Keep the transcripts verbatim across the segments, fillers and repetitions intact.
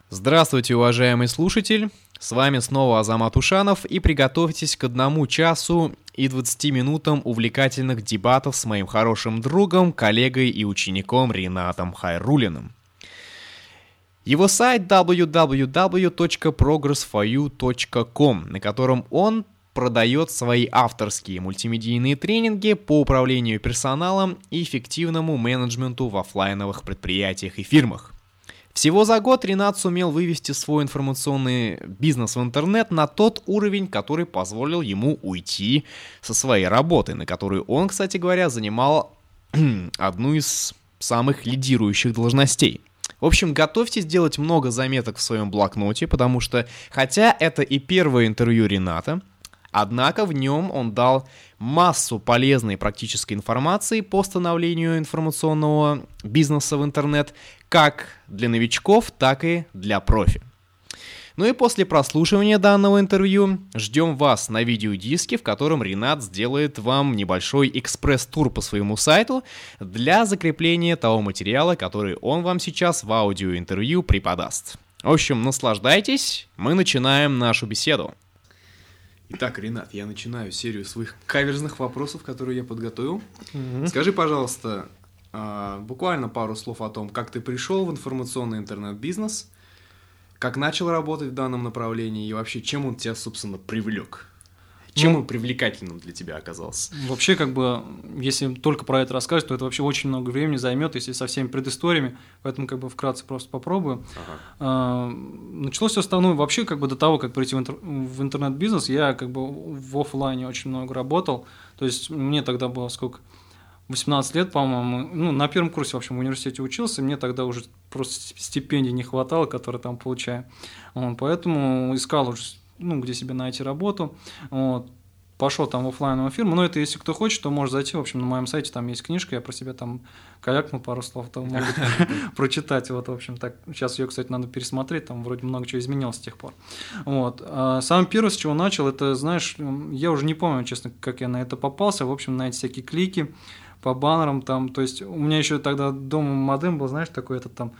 Здравствуйте, уважаемый слушатель! С вами снова Азамат Ушанов, и приготовьтесь к одному часу и двадцати минутам увлекательных дебатов с моим хорошим другом, коллегой и учеником Ринатом Хайруллиным. Его сайт дабл ю дабл ю дабл ю точка прогресс фор ю точка ком, на котором он продает свои авторские мультимедийные тренинги по управлению персоналом и эффективному менеджменту в офлайновых предприятиях и фирмах. Всего за год Ринат сумел вывести свой информационный бизнес в интернет на тот уровень, который позволил ему уйти со своей работы, на которую он, кстати говоря, занимал одну из самых лидирующих должностей. В общем, готовьтесь делать много заметок в своем блокноте, потому что, хотя это и первое интервью Рината, однако в нем он дал массу полезной практической информации по становлению информационного бизнеса в интернет, как для новичков, так и для профи. Ну и после прослушивания данного интервью ждем вас на видеодиске, в котором Ринат сделает вам небольшой экспресс-тур по своему сайту для закрепления того материала, который он вам сейчас в аудиоинтервью преподаст. В общем, наслаждайтесь, мы начинаем нашу беседу. Итак, Ринат, я начинаю серию своих каверзных вопросов, которые я подготовил. Mm-hmm. Скажи, пожалуйста, буквально пару слов о том, как ты пришел в информационный интернет-бизнес, как начал работать в данном направлении и вообще, чем он тебя, собственно, привлек? Чем ну, он привлекательным для тебя оказался? Вообще, как бы, если только про это рассказать, то это вообще очень много времени займет, если со всеми предысториями, поэтому как бы вкратце просто попробую. Ага. А, началось все основное вообще как бы до того, как прийти в, интер... в интернет-бизнес, я как бы в офлайне очень много работал, то есть мне тогда было сколько? восемнадцать лет, по-моему, ну, на первом курсе, в общем, в университете учился, мне тогда уже просто стипендий не хватало, которые там получаю, вот, поэтому искал уже, ну, где себе найти работу, вот, пошел там в офлайновую фирму, но это если кто хочет, то может зайти, в общем, на моем сайте там есть книжка, я про себя там калякнул пару слов, то могут прочитать, вот, в общем, так, сейчас ее, кстати, надо пересмотреть, там вроде много чего изменилось с тех пор, вот, а самое первое, с чего начал, это, знаешь, я уже не помню, честно, как я на это попался, в общем, на эти всякие клики, по баннерам там, то есть у меня еще тогда дома модем был, знаешь, такой этот там,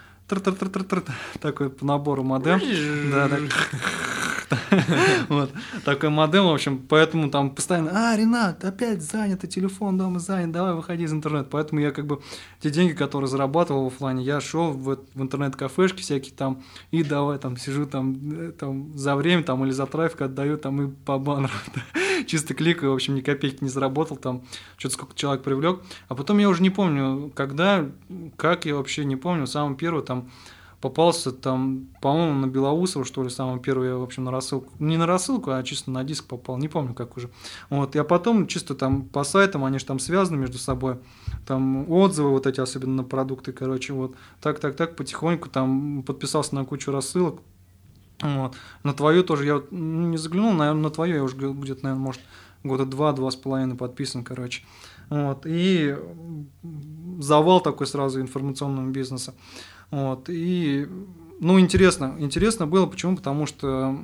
такой по набору модем, да, так. Вот, такой модем, в общем, поэтому там постоянно, а, Ринат, опять занят, телефон дома занят, давай выходи из интернета, поэтому я как бы те деньги, которые зарабатывал в офлайне, я шел в, в интернет-кафешки всякие там, и давай там сижу там, там за время там или за трафик отдаю там и по баннеру, чисто кликаю, в общем, ни копейки не заработал, там что-то сколько человек привлек, а потом я уже не помню, когда, как я вообще не помню, самый первый там попался там, по-моему, на Белоусово, что ли, самый первый я, в общем, на рассылку, не на рассылку, а чисто на диск попал, не помню, как уже. Вот, я потом чисто там по сайтам, они же там связаны между собой, там отзывы вот эти, особенно на продукты, короче, вот, так-так-так, потихоньку там подписался на кучу рассылок, вот, на твою тоже я не заглянул, наверное, на твою я уже где-то, наверное, может, года два-два с половиной подписан, короче, вот, и завал такой сразу информационного бизнеса. Вот, и, ну, интересно, интересно было, почему? Потому что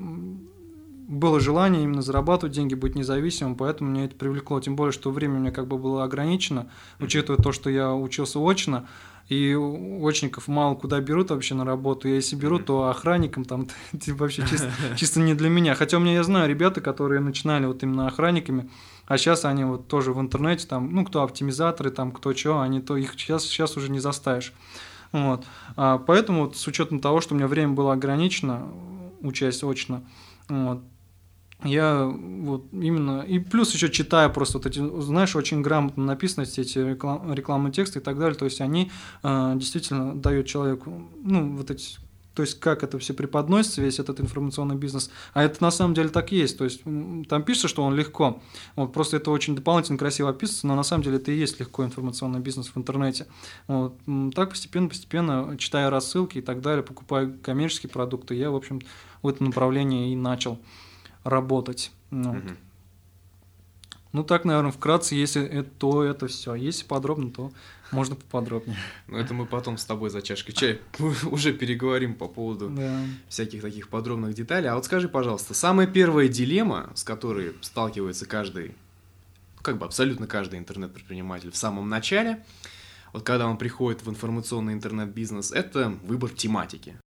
было желание именно зарабатывать деньги, быть независимым, поэтому меня это привлекло, тем более, что время у меня как бы было ограничено, учитывая то, что я учился очно, и очников мало куда берут вообще на работу, и если берут, то охранникам там вообще чисто, чисто не для меня, хотя у меня, я знаю, ребята, которые начинали вот именно охранниками, а сейчас они вот тоже в интернете, там, ну, кто оптимизаторы, там, кто что, они то их сейчас, сейчас уже не заставишь. Вот. А поэтому вот, с учетом того, что у меня время было ограничено, учась очно, вот, я вот именно, и плюс еще читаю просто вот эти, знаешь, очень грамотно написаны все эти реклам, рекламные тексты и так далее, то есть они э, действительно дают человеку, ну, вот эти, то есть как это все преподносится, весь этот информационный бизнес, а это на самом деле так и есть, то есть там пишется, что он легко, вот, просто это очень дополнительно красиво описывается, но на самом деле это и есть легко информационный бизнес в интернете, вот, так постепенно-постепенно, читая рассылки и так далее, покупая коммерческие продукты, я, в общем, в этом направлении и начал работать. Вот. Mm-hmm. Ну, так, наверное, вкратце, если это, то это все. Если подробно, то можно поподробнее. Ну, это мы потом с тобой за чашкой чая уже переговорим по поводу да. всяких таких подробных деталей. А вот скажи, пожалуйста, самая первая дилемма, с которой сталкивается каждый, как бы абсолютно каждый интернет-предприниматель в самом начале, вот когда он приходит в информационный интернет-бизнес, это выбор тематики.